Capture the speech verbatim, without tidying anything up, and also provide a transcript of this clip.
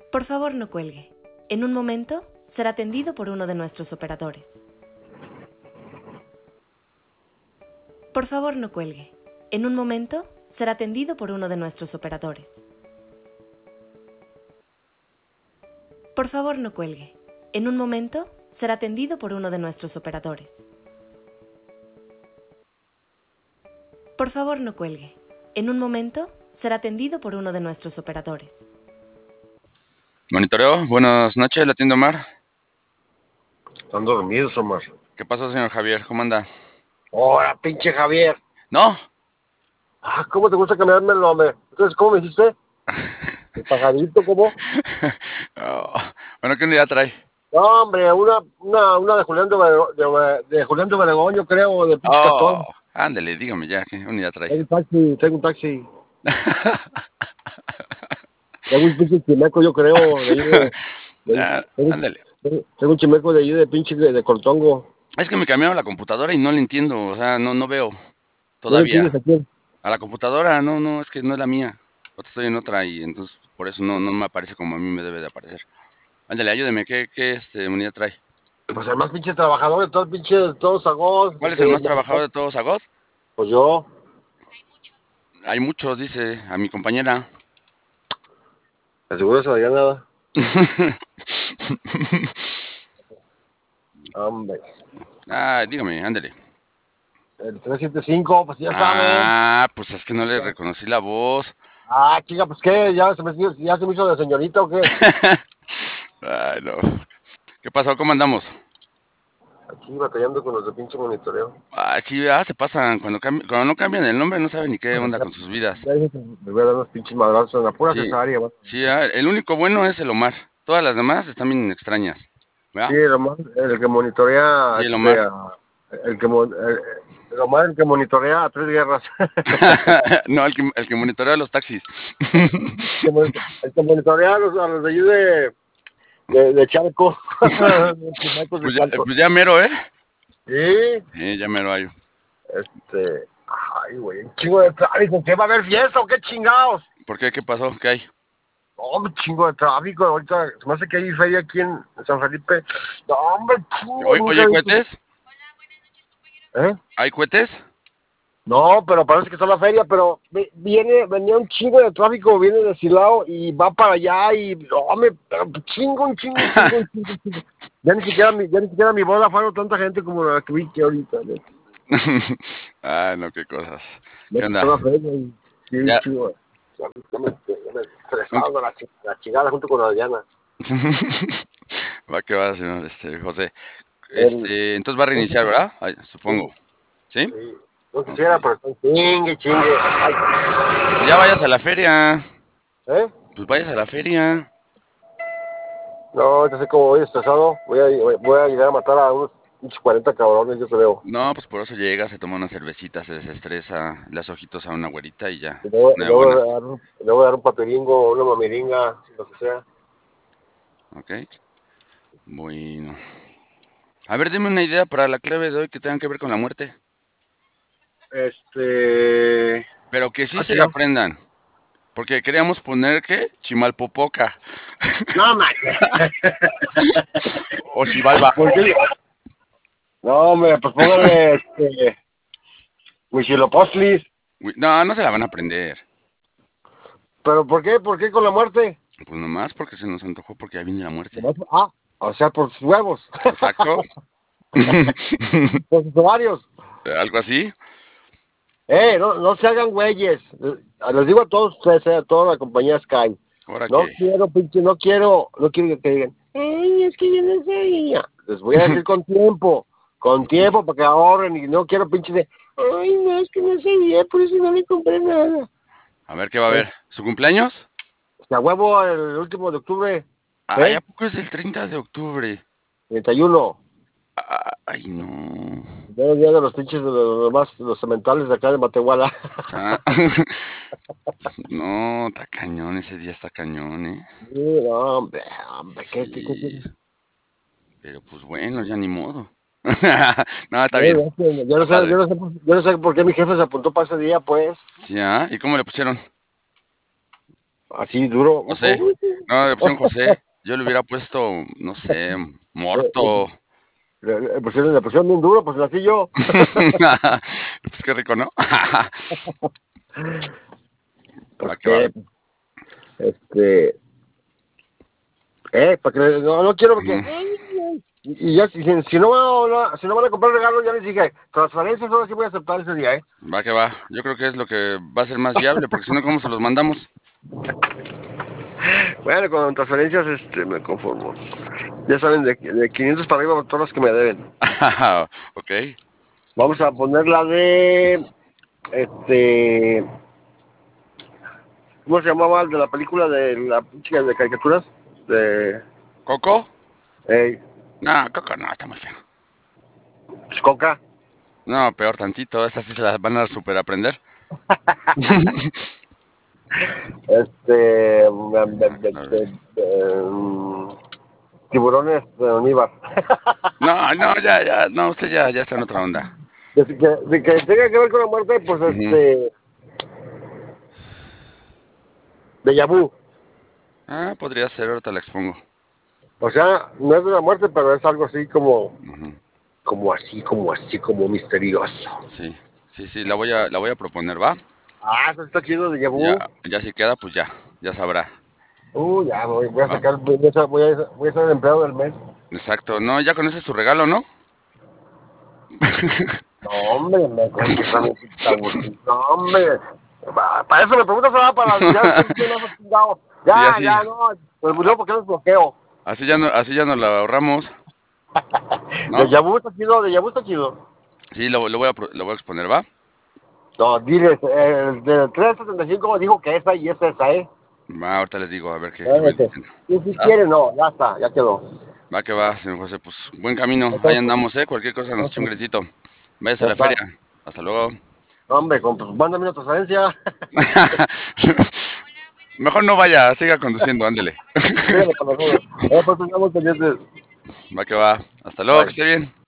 Por favor, no cuelgue. En un momento será atendido por uno de nuestros operadores. Por favor, no cuelgue. En un momento será atendido por uno de nuestros operadores. Por favor, no cuelgue. En un momento será atendido por uno de nuestros operadores. Por favor, no cuelgue. En un momento será atendido por uno de nuestros operadores. Monitoreo, buenas noches, la atiende Omar. Están dormidos, Omar. ¿Qué pasó, señor Javier? ¿Cómo anda? ¡Hola, pinche Javier! ¿No? Ah, ¿cómo te gusta cambiarme el nombre? Entonces, ¿cómo me dijiste? ¿El pajarito, cómo? Oh, bueno, ¿qué unidad trae? No, hombre, una, una, una de Julián de, Obregón- de, de Julián de Obregón, yo creo, de pinche cartón. Oh, ándale, dígame ya, ¿qué unidad trae? Tengo un taxi, tengo un taxi. Tengo un pinche chimeco, yo creo, de ahí de... de- Ah, tengo, ándale. tengo un chimeco de ahí de pinche de, de Cortongo. Es que me cambiaron la computadora y no le entiendo, o sea, no, no veo ¿No le todavía. entiendes a quién? A la computadora, no, no, es que no es la mía. Ahorita estoy en otra y entonces por eso no, no me aparece como a mí me debe de aparecer. Ándale, ayúdeme, ¿qué, qué este, unidad trae? Pues el más pinche trabajador de todo el pinche, de todos Sagos. ¿Cuál es el De, más trabajador de todos, Agot? pues yo. Hay muchos, dice a mi compañera. ¿Seguro se veía nada? Hombre. Ah, dígame, ándale. El trescientos setenta y cinco, pues ya saben. Ah, pues es que no le reconocí la voz. Ah, chica, pues qué, ya se me, ya se me hizo de señorita o qué. Ay, no. ¿Qué pasó? ¿Cómo andamos? Aquí batallando con los de pinche monitoreo. Ah, sí, ah, se pasan. Cuando, cambi- cuando no cambian el nombre, no saben ni qué onda con sus vidas. Ya dije que me voy a dar unos pinches madrazos en la pura Sí, cesárea, ¿va? sí, ah, el único bueno es el Omar. Todas las demás están bien extrañas. Sí, ¿Verdad? el Omar, el que monitorea, Sí, el este, Omar. a- el que, mon- el, el Omar, el que monitorea a tres guerras. No, el que, el que monitorea los taxis. El que mon- el que monitorea a los, a los de allí de, de, de Charco. De Marcos de Pues ya, Charco. pues ya mero, ¿eh? Sí, Sí, ya mero hay. este, ay, güey, un chingo de tráfico, ¿qué va a haber fiesta o qué chingados? ¿Por qué? ¿Qué pasó? ¿Qué hay? No, hombre, chingo de tráfico, ahorita, se me hace que hay feria aquí en San Felipe. No, hombre, chingo, Oye, nunca oye, he visto. ¿cohetes? ¿Eh? ¿Hay cohetes? No, pero parece que está la feria, pero vi- viene, venía un chingo de tráfico, viene de Silao y va para allá y, no, hombre, pero chingo, un chingo, un chingo, un chingo, un chingo. Ya ni siquiera mi, ya ni siquiera mi boda fueron tanta gente como la que vi que ahorita, ¿no? Ah, no, qué cosas. No, ¿Qué está onda? la feria y, sí, un Ya. chingo. Ya me, ya me, ya me estresaba de la, chi- la chingada junto con Adriana. Va que va, señor este, José. El, Este, entonces va a reiniciar, ¿verdad? Ay, supongo. sí, ¿Sí? sí, no Ok. quisiera, pero están chingue, chingue. Ay, Pues ya vayas a la feria. ¿eh? Pues vayas a la feria. No, ya sé cómo voy estresado. Voy a, voy a llegar a matar a unos pinches cuarenta cabrones, yo creo. No, pues por eso llega, se toma una cervecita, se desestresa, le das ojitos a una güerita y ya. Y luego, y Una luego, buena. dar, un- y luego dar un papiringo, una mamiringa, lo que sea. Ok. Bueno. A ver, dime una idea para la clave de hoy que tenga que ver con la muerte. Este... Pero que sí Ah, se la chica. aprendan. Porque queríamos poner, ¿qué? Chimalpopoca. No, man. O Chivalba. ¿Por qué? No, hombre, pues póngale, este... Huitzilopochtli. Uy, no, no se la van a aprender. ¿Pero por qué? ¿Por qué con la muerte? Pues nomás porque se nos antojó porque ya viene la muerte. Nomás- Ah, o sea, por sus huevos. Exacto. Por sus ovarios. Algo así. Eh, no, no se hagan güeyes. Eh, Les digo a todos ustedes, eh, a toda la compañía Sky. Ahora No que. quiero, pinche, no quiero, no quiero que digan, ay, es que yo no sabía. Les voy a decir con tiempo, con tiempo para que ahorren y no quiero pinche de, ay, no, es que no sabía, por eso no le compré nada. A ver qué va a Eh, haber. ¿Su cumpleaños? a huevo el último de octubre, Ay, ¿a ¿eh? poco es el treinta de octubre? treinta y uno. Ay, no. El día de los pinches de los, los más, los cementales de acá de Matehuala. Está- No, está cañón, ese día está cañón, ¿eh? Sí, no, hombre, hombre, ¿qué, qué, qué, Sí, qué? pero pues bueno, ya ni modo. No, está bien, Eh, Yo está no sé, yo padre. no sé, yo no sé, yo no sé, yo no sé, yo no sé, yo no sé, yo no sé, yo no sé, yo no sé, yo no sé, yo no sé, yo no sé, yo no sé, yo no sé, yo no sé, yo no sé, yo no sé, yo no sé, yo no sé, yo no sé por qué mi jefe se apuntó para ese día, pues. ¿Sí, ah? ¿Y cómo le pusieron? Así duro. José. No, le pusieron José. Yo le hubiera puesto, no sé, Morto. Le, le pusieron, le pusieron bien duro, pues así yo. Pues qué rico, ¿no? Va que va. Porque, este, eh, para que no, no quiero porque, Ujú. y ya, si, si no, no, si no van a comprar regalo, ya les dije, transferencias, ahora sí voy a aceptar ese día, eh. Va que va. Yo creo que es lo que va a ser más viable, porque si no, ¿cómo se los mandamos? Bueno, con transferencias, este, me conformo. Ya saben, de, de quinientos para arriba, todos los que me deben. Ok. Vamos a poner la de, este, ¿cómo se llamaba el de la película de la chica de caricaturas? De, ¿Coco? eh, No, Coco no, está muy feo. Coca. No, peor tantito. Estas sí se las van a super aprender. Este, de, de, de, de, de, tiburones de Onívar. No, no, ya, ya, no, usted ya, ya está en otra onda. De que, de que tenga que ver con la muerte, pues Ujú. este, de Yabu. Ah, podría ser, ahorita la expongo. O sea, no es de la muerte, pero es algo así como, Ujú. como así, como así, como misterioso. Sí, sí, sí, la voy a, la voy a proponer, ¿va? Ah, eso está chido de Yabu. Ya, ya si queda, pues ya, ya sabrá. Uh, ya, voy, voy a ¿Va? sacar, voy a, voy a, voy a ser el empleado del mes. Exacto. No, ya con ese es su regalo, ¿no? No, hombre, me creen que son no, hombre. Pa- Para eso me preguntas ahora para ya estoy bien más chingado. Sí, Ya, así, ya, no, pues murió porque los bloqueo. así ya no, así ya nos la ahorramos, De ¿no? Yabu está chido, de Yabu está chido. Sí, lo, lo voy a, pro- lo voy a exponer, ¿va? No, diles, el de tres setenta y cinco dijo que esa y es esa, ¿eh? Va, ahorita les digo, a ver qué, qué me Este, dicen. y si ¿Ah? quiere, no, ya está, ya quedó. Va que va, señor José, pues buen camino, ahí Entonces, andamos, ¿eh? Cualquier cosa nos echa un entonces, gritito. Váyase a ya la está. feria. Hasta luego. No, hombre, con, pues, mándame una transferencia. Mejor no vaya, siga conduciendo, ándele. Sígueme con nosotros. Eh, pues estamos pendientes. Va que va. Hasta luego, que Bye. esté bien.